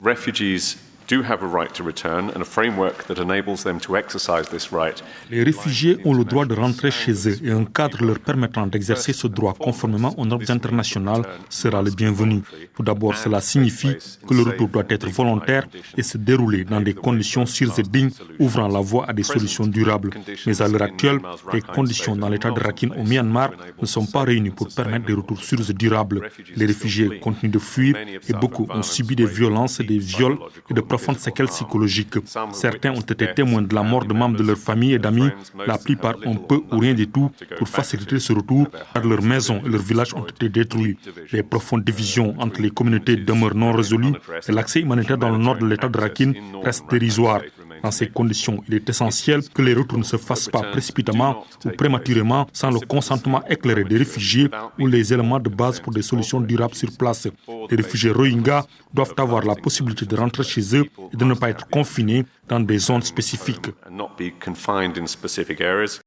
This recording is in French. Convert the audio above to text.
Les réfugiés ont le droit de rentrer chez eux et un cadre leur permettant d'exercer ce droit conformément aux normes internationales sera le bienvenu. Tout d'abord, cela signifie que le retour doit être volontaire et se dérouler dans des conditions sûres et dignes, ouvrant la voie à des solutions durables. Mais à l'heure actuelle, les conditions dans l'état de Rakhine au Myanmar ne sont pas réunies pour permettre des retours sûrs et durables. Les réfugiés continuent de fuir et beaucoup ont subi des violences, des viols et de profondes séquelles psychologiques. Certains ont été témoins de la mort de membres de leur famille et d'amis. La plupart ont peu ou rien du tout pour faciliter ce retour, car leurs maisons et leurs villages ont été détruits. Les profondes divisions entre les communautés demeurent non résolues et l'accès humanitaire dans le nord de l'état de Rakhine reste dérisoire. Dans ces conditions, il est essentiel que les retours ne se fassent pas précipitamment ou prématurément sans le consentement éclairé des réfugiés ou les éléments de base pour des solutions durables sur place. Les réfugiés Rohingyas doivent avoir la possibilité de rentrer chez eux et de ne pas être confinés dans des zones spécifiques.